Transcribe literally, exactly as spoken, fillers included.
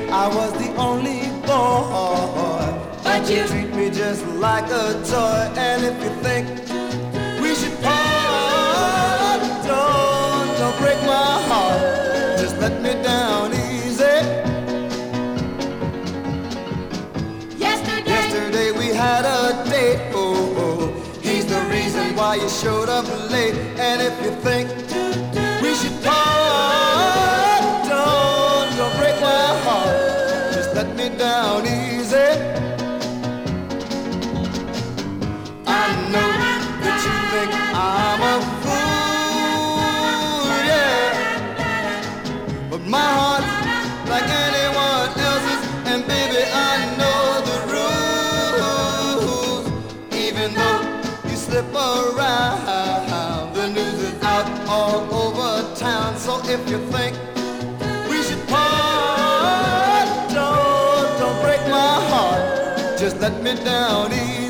I was the only boy, But you treat me just like a toy. And if you think we should part, don't, don't break my heart. Just let me down easy. yesterday, Yesterday we had a date. Oh, oh, he's the reason why you showed up late. And if you think we should part, don't, don't break my heart. Just let me down easy. I know that you think I'm a fool, yeah, but my heart's like anyone else's, and baby, I know the rules. Even though you slip around, the news is out all over town. So if you think we should part, don't, don't break my heart. Just let me down easy.